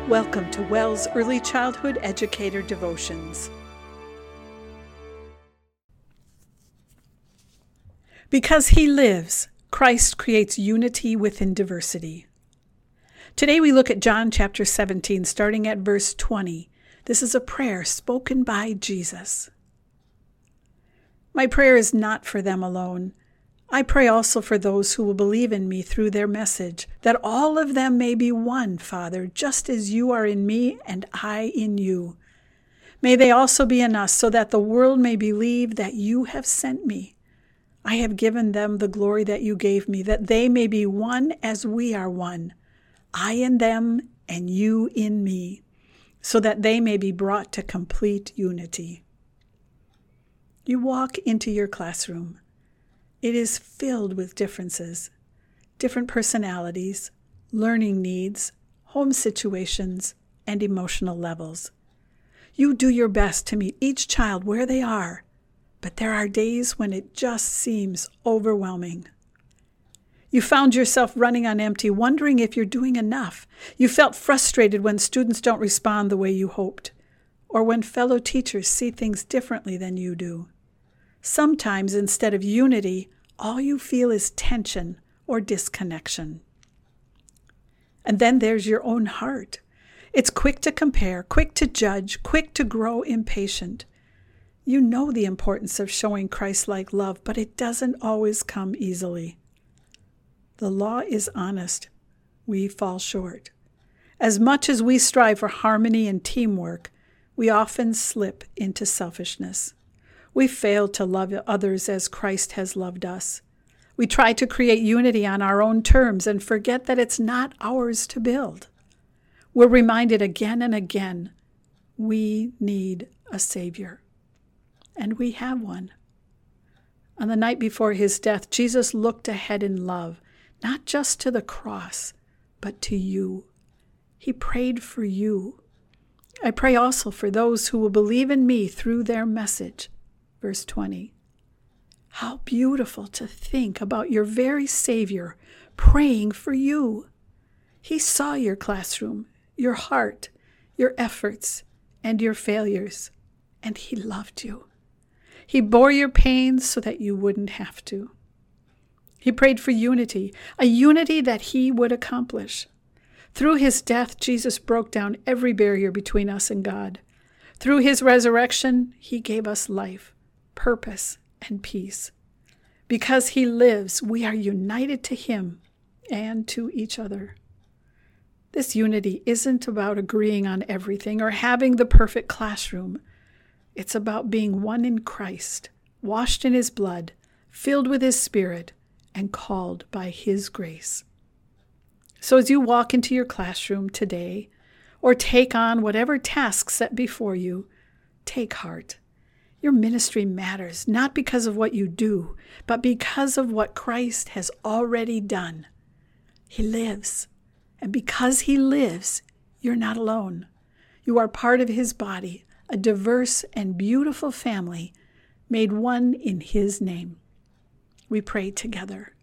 Welcome to WELS Early Childhood Educator Devotions. Because He lives, Christ creates unity within diversity. Today we look at John chapter 17, starting at verse 20. This is a prayer spoken by Jesus. My prayer is not for them alone. I pray also for those who will believe in me through their message, that all of them may be one, Father, just as you are in me and I in you. May they also be in us, so that the world may believe that you have sent me. I have given them the glory that you gave me, that they may be one as we are one, I in them and you in me, so that they may be brought to complete unity. You walk into your classroom. It is filled with differences, different personalities, learning needs, home situations, and emotional levels. You do your best to meet each child where they are, but there are days when it just seems overwhelming. You found yourself running on empty, wondering if you're doing enough. You felt frustrated when students don't respond the way you hoped, or when fellow teachers see things differently than you do. Sometimes, instead of unity, all you feel is tension or disconnection. And then there's your own heart. It's quick to compare, quick to judge, quick to grow impatient. You know the importance of showing Christ-like love, but it doesn't always come easily. The law is honest. We fall short. As much as we strive for harmony and teamwork, we often slip into selfishness. We fail to love others as Christ has loved us. We try to create unity on our own terms and forget that it's not ours to build. We're reminded again and again, we need a Savior. And we have one. On the night before his death, Jesus looked ahead in love, not just to the cross, but to you. He prayed for you. I pray also for those who will believe in me through their message. Verse 20. How beautiful to think about your very Savior praying for you. He saw your classroom, your heart, your efforts, and your failures, and He loved you. He bore your pains so that you wouldn't have to. He prayed for unity, a unity that He would accomplish. Through His death, Jesus broke down every barrier between us and God. Through His resurrection, He gave us life, purpose, and peace. Because He lives, we are united to Him and to each other. This unity isn't about agreeing on everything or having the perfect classroom. It's about being one in Christ, washed in His blood, filled with His Spirit, and called by His grace. So as you walk into your classroom today, or take on whatever task set before you, take heart. Your ministry matters, not because of what you do, but because of what Christ has already done. He lives. And because He lives, you're not alone. You are part of His body, a diverse and beautiful family made one in His name. We pray together.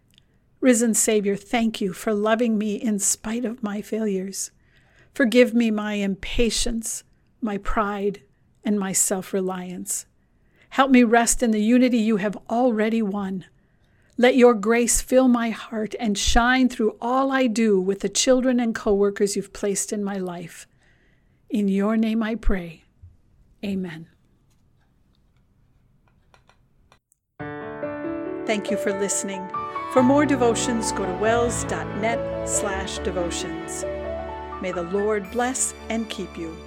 Risen Savior, thank you for loving me in spite of my failures. Forgive me my impatience, my pride, and my self-reliance. Help me rest in the unity you have already won. Let your grace fill my heart and shine through all I do with the children and co-workers you've placed in my life. In your name I pray. Amen. Thank you for listening. For more devotions, go to wels.net/devotions. May the Lord bless and keep you.